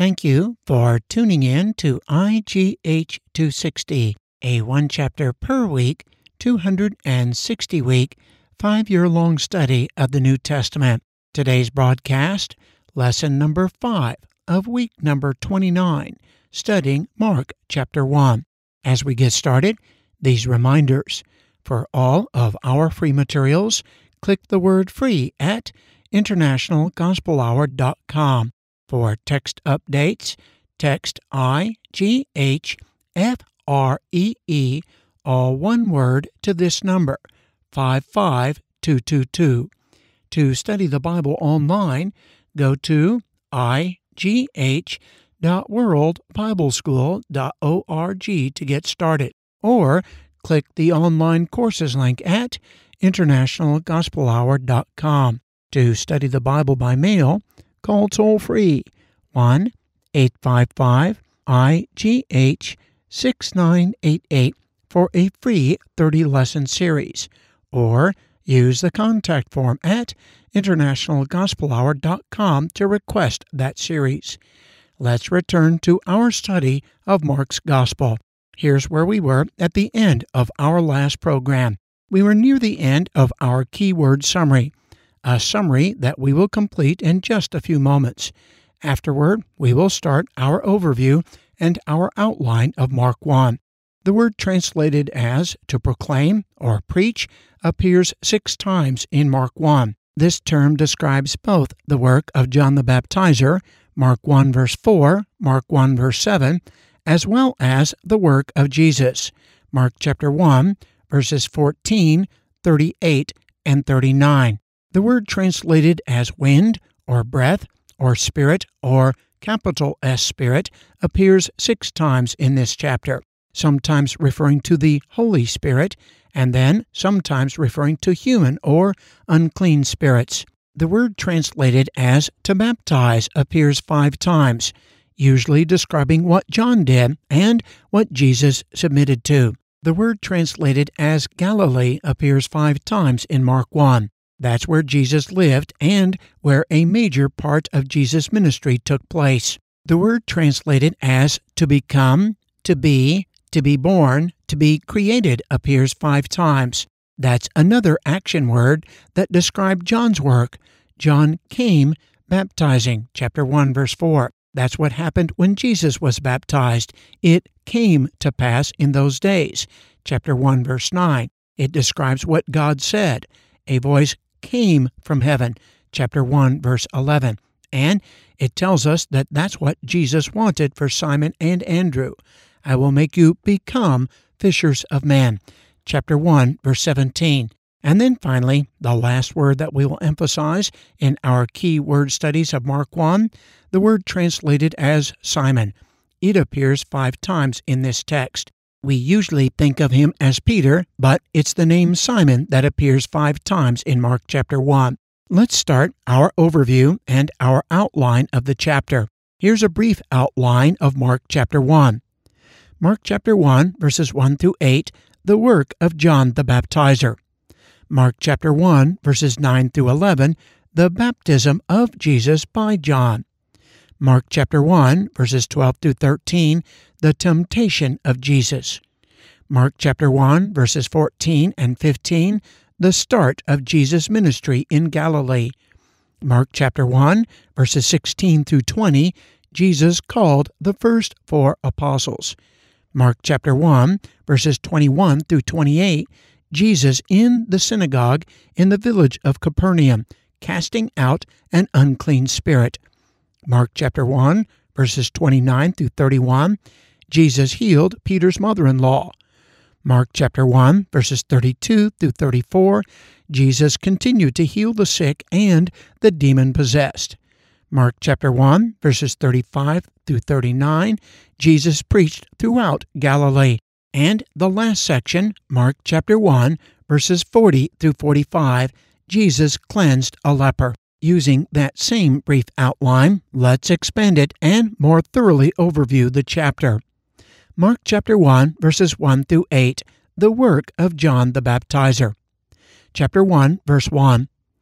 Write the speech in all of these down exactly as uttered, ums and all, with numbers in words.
Thank you for tuning in to I G H two sixty, a one chapter per week, two hundred sixty week, five-year-long study of the New Testament. Today's broadcast, lesson number five of week number twenty-nine, studying Mark chapter one. As we get started, these reminders. For all of our free materials, click the word free at international gospel hour dot com. For text updates, text I G H F R E E, all one word, to this number, five five two two two. To study the Bible online, go to I G H dot world bible school dot org to get started, or click the online courses link at international gospel hour dot com. To study the Bible by mail, call toll-free one eight five five I G H six nine eight eight for a free thirty-lesson series, or use the contact form at international gospel hour dot com to request that series. Let's return to our study of Mark's Gospel. Here's where we were at the end of our last program. We were near the end of our keyword summary, a summary that we will complete in just a few moments. Afterward, we will start our overview and our outline of Mark one. The word translated as to proclaim or preach appears six times in Mark one. This term describes both the work of John the Baptizer, Mark one verse four, Mark one verse seven, as well as the work of Jesus, Mark chapter one, verses fourteen, thirty-eight, and thirty-nine. The word translated as wind, or breath, or spirit, or capital S Spirit appears six times in this chapter, sometimes referring to the Holy Spirit, and then sometimes referring to human or unclean spirits. The word translated as to baptize appears five times, usually describing what John did and what Jesus submitted to. The word translated as Galilee appears five times in Mark one. That's where Jesus lived and where a major part of Jesus' ministry took place. The word translated as to become, to be, to be born, to be created appears five times. That's another action word that described John's work. John came baptizing, chapter one, verse four. That's what happened when Jesus was baptized. It came to pass in those days, chapter one, verse nine. It describes what God said. A voice came from heaven, chapter one, verse eleven. And it tells us that that's what Jesus wanted for Simon and Andrew. I will make you become fishers of men, chapter one, verse seventeen. And then finally, the last word that we will emphasize in our key word studies of Mark one, the word translated as Simon. It appears five times in this text. We usually think of him as Peter, but it's the name Simon that appears five times in Mark chapter one. Let's start our overview and our outline of the chapter. Here's a brief outline of Mark chapter one. Mark chapter one, verses one through eight, the work of John the Baptizer. Mark chapter one, verses nine through eleven, the baptism of Jesus by John. Mark chapter one, verses twelve through thirteen, the temptation of Jesus. Mark chapter one, verses fourteen and fifteen, the start of Jesus' ministry in Galilee. Mark chapter one, verses sixteen through twenty, Jesus called the first four apostles. Mark chapter one, verses twenty-one through twenty-eight, Jesus in the synagogue in the village of Capernaum, casting out an unclean spirit. Mark chapter one, verses twenty-nine through thirty-one, Jesus healed Peter's mother-in-law. Mark chapter one, verses thirty-two through thirty-four, Jesus continued to heal the sick and the demon-possessed. Mark chapter one, verses thirty-five through thirty-nine, Jesus preached throughout Galilee. And the last section, Mark chapter one, verses forty through forty-five, Jesus cleansed a leper. Using that same brief outline, let's expand it and more thoroughly overview the chapter. Mark chapter one, verses one through eight, the work of John the Baptizer. Chapter one, verse one.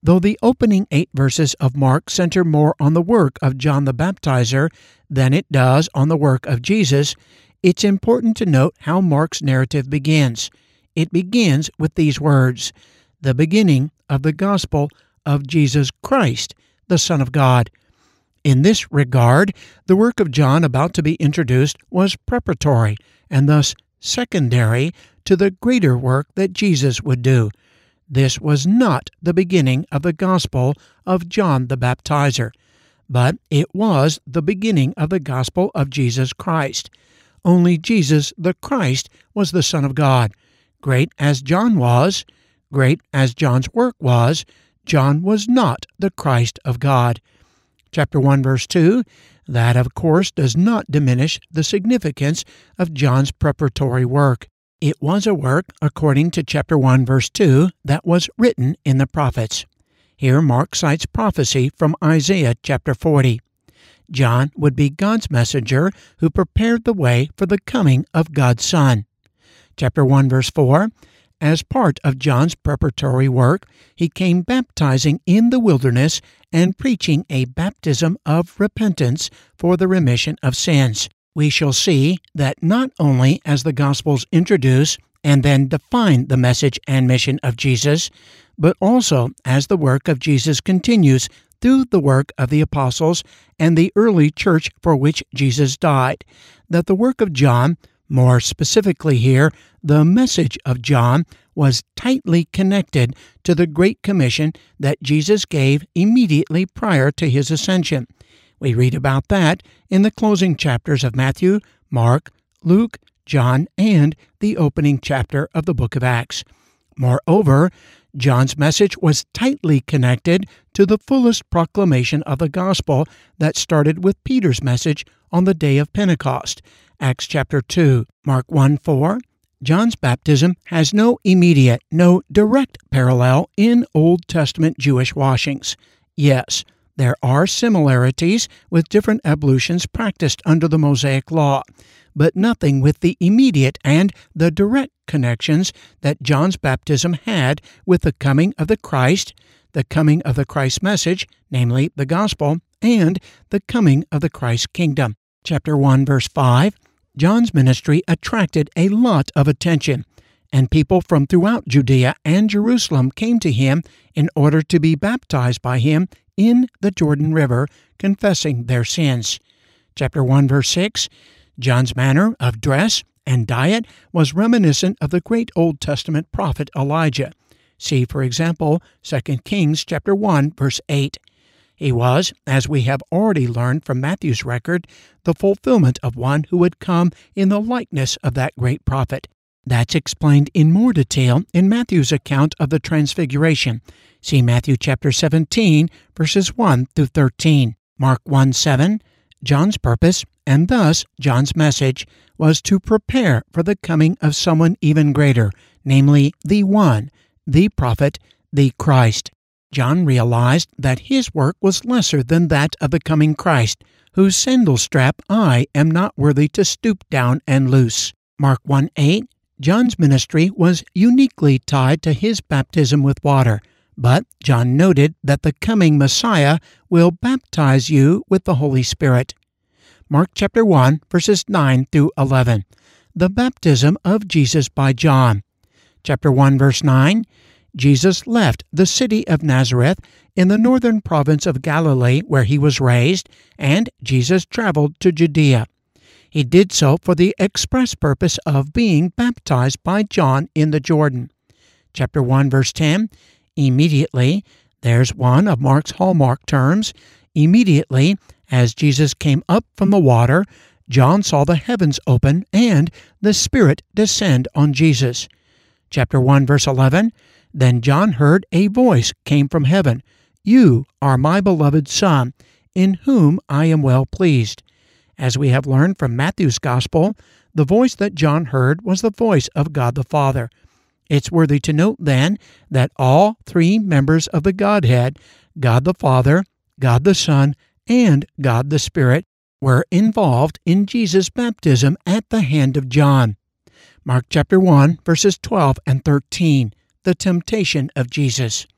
Though the opening eight verses of Mark center more on the work of John the Baptizer than it does on the work of Jesus, it's important to note how Mark's narrative begins. It begins with these words, "The beginning of the gospel of Jesus Christ, the Son of God." In this regard, the work of John about to be introduced was preparatory and thus secondary to the greater work that Jesus would do. This was not the beginning of the gospel of John the Baptizer, but it was the beginning of the gospel of Jesus Christ. Only Jesus the Christ was the Son of God. Great as John was, great as John's work was, John was not the Christ of God. Chapter one, verse two, that of course does not diminish the significance of John's preparatory work. It was a work, according to chapter one, verse two, that was written in the prophets. Here Mark cites prophecy from Isaiah chapter forty. John would be God's messenger who prepared the way for the coming of God's Son. Chapter one, verse four, as part of John's preparatory work, he came baptizing in the wilderness and preaching a baptism of repentance for the remission of sins. We shall see that not only as the Gospels introduce and then define the message and mission of Jesus, but also as the work of Jesus continues through the work of the apostles and the early church for which Jesus died, that the work of John, more specifically here, the message of John, was tightly connected to the Great Commission that Jesus gave immediately prior to his ascension. We read about that in the closing chapters of Matthew, Mark, Luke, John, and the opening chapter of the book of Acts. Moreover, John's message was tightly connected to the fullest proclamation of the gospel that started with Peter's message on the day of Pentecost. Acts chapter two, Mark one four. John's baptism has no immediate, no direct parallel in Old Testament Jewish washings. Yes, there are similarities with different ablutions practiced under the Mosaic Law, but nothing with the immediate and the direct connections that John's baptism had with the coming of the Christ, the coming of the Christ message, namely the gospel, and the coming of the Christ kingdom. Chapter one, verse five, John's ministry attracted a lot of attention, and people from throughout Judea and Jerusalem came to him in order to be baptized by him in the Jordan River, confessing their sins. Chapter one, verse six, John's manner of dress and diet was reminiscent of the great Old Testament prophet Elijah. See, for example, Second Kings chapter one, verse eight. He was, as we have already learned from Matthew's record, the fulfillment of one who would come in the likeness of that great prophet. That's explained in more detail in Matthew's account of the Transfiguration. See Matthew chapter seventeen, verses one through thirteen. Mark one seven, John's purpose, and thus John's message, was to prepare for the coming of someone even greater, namely the One, the prophet, the Christ. John realized that his work was lesser than that of the coming Christ, whose sandal strap I am not worthy to stoop down and loose. Mark one eight, John's ministry was uniquely tied to his baptism with water, but John noted that the coming Messiah will baptize you with the Holy Spirit. Mark chapter one, verses nine through eleven, the baptism of Jesus by John. Chapter one, verse nine, Jesus left the city of Nazareth in the northern province of Galilee where he was raised, and Jesus traveled to Judea. He did so for the express purpose of being baptized by John in the Jordan. Chapter one, verse ten, immediately, there's one of Mark's hallmark terms, immediately, as Jesus came up from the water, John saw the heavens open and the Spirit descend on Jesus. Chapter one, verse eleven, then John heard a voice came from heaven, "You are my beloved Son, in whom I am well pleased." As we have learned from Matthew's Gospel, the voice that John heard was the voice of God the Father. It's worthy to note, then, that all three members of the Godhead, God the Father, God the Son, and God the Spirit, were involved in Jesus' baptism at the hand of John. Mark chapter one, verses twelve and thirteen, the temptation of Jesus.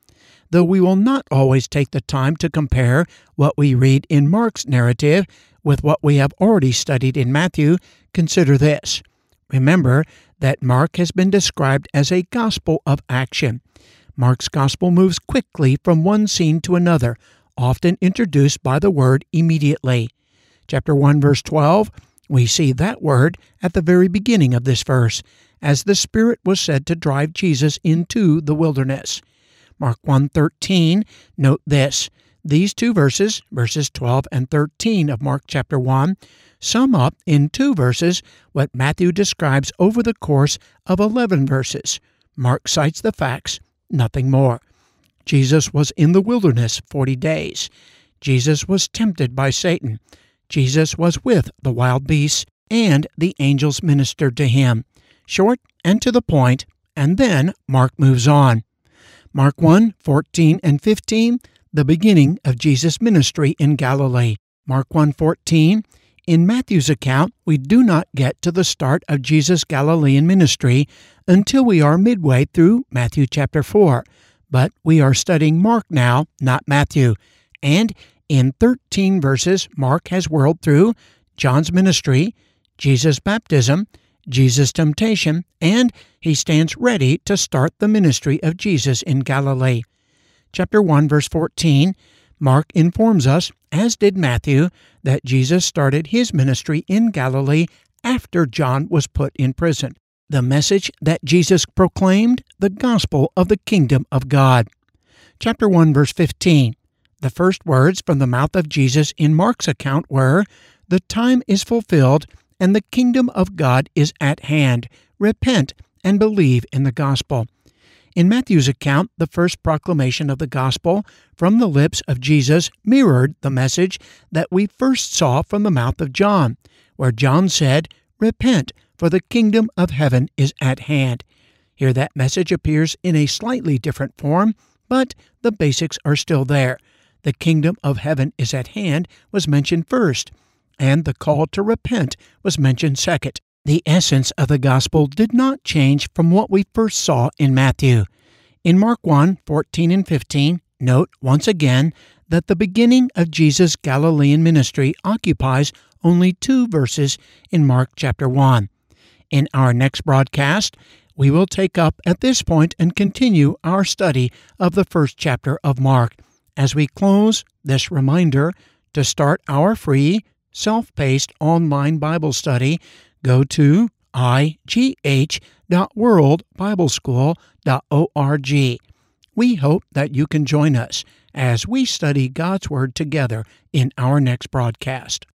Though we will not always take the time to compare what we read in Mark's narrative with what we have already studied in Matthew, consider this. Remember that Mark has been described as a gospel of action. Mark's gospel moves quickly from one scene to another, often introduced by the word immediately. Chapter one, verse twelve, we see that word at the very beginning of this verse, as the Spirit was said to drive Jesus into the wilderness. Mark one thirteen, note this. These two verses, verses twelve and thirteen of Mark chapter one, sum up in two verses what Matthew describes over the course of eleven verses. Mark cites the facts, nothing more. Jesus was in the wilderness forty days. Jesus was tempted by Satan. Jesus was with the wild beasts, and the angels ministered to him. Short and to the point, and then Mark moves on. Mark one, fourteen and fifteen, the beginning of Jesus' ministry in Galilee. Mark one fourteen, in Matthew's account, we do not get to the start of Jesus' Galilean ministry until we are midway through Matthew chapter four, but we are studying Mark now, not Matthew, and in thirteen verses, Mark has whirled through John's ministry, Jesus' baptism, Jesus' temptation, and he stands ready to start the ministry of Jesus in Galilee. Chapter one, verse fourteen, Mark informs us, as did Matthew, that Jesus started his ministry in Galilee after John was put in prison. The message that Jesus proclaimed, the gospel of the kingdom of God. Chapter one, verse fifteen, the first words from the mouth of Jesus in Mark's account were, "The time is fulfilled, and the kingdom of God is at hand. Repent and believe in the gospel." In Matthew's account, the first proclamation of the gospel from the lips of Jesus mirrored the message that we first saw from the mouth of John, where John said, "Repent, for the kingdom of heaven is at hand." Here that message appears in a slightly different form, but the basics are still there. The kingdom of heaven is at hand was mentioned first, and the call to repent was mentioned second. The essence of the gospel did not change from what we first saw in Matthew. In Mark one, fourteen and fifteen, note once again that the beginning of Jesus' Galilean ministry occupies only two verses in Mark chapter one. In our next broadcast, we will take up at this point and continue our study of the first chapter of Mark. As we close, this reminder to start our free, self-paced online Bible study, go to i g h dot world bible school dot org. We hope that you can join us as we study God's Word together in our next broadcast.